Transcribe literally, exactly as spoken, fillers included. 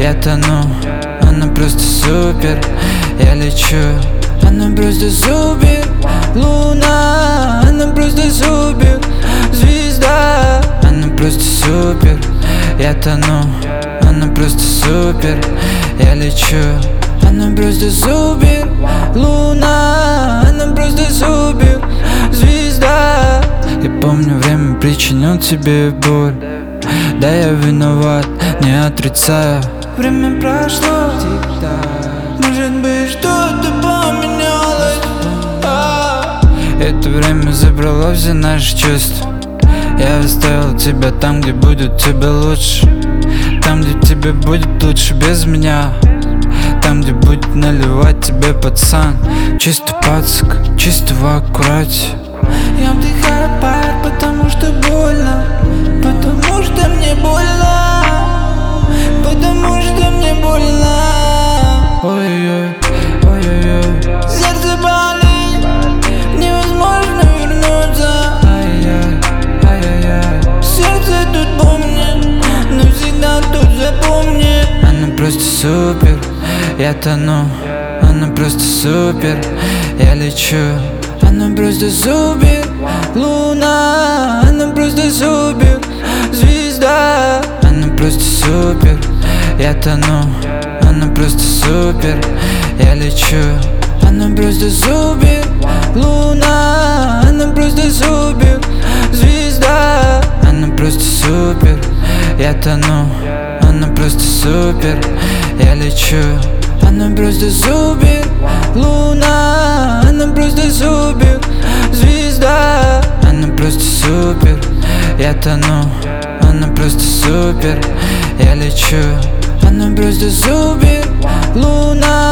Я тону, она просто супер. Я лечу, она просто супер. Луна, она просто супер. Звезда, она просто супер. Я тону, она просто супер. Я лечу, она просто супер. Луна, она просто супер. Звезда. Я помню, время причинил тебе боль. Да, я виноват, не отрицаю. Время прошло, может быть, что-то поменялось. а Это время забрало все наши чувства. Я оставил тебя там, где будет тебе лучше. Там, где тебе будет лучше без меня. Там, где будет наливать тебе пацан. Чисто пацак, чисто в аккурате. Я вдыхаю пар, потому что больно. Потому что мне больно. Потому что мне больно. Ой-ой-ой, ой-ой-ой. Сердце болит, невозможно вернуться. Ай-яй, ай-яй-яй. Сердце тут помнит, но всегда тут запомни. Она просто супер. Я тону, она просто супер. Я лечу, она просто супер. Луна, она просто супер. Звезда, она просто супер. Я тону, она просто супер. Я лечу, она просто супер. Луна, она просто супер. Звезда, она просто супер. Я тону, она просто супер. Я лечу, она просто супер. Луна, она просто супер. Звезда, она просто супер. Я тону, она просто супер. Я лечу, она просто супер. Луна,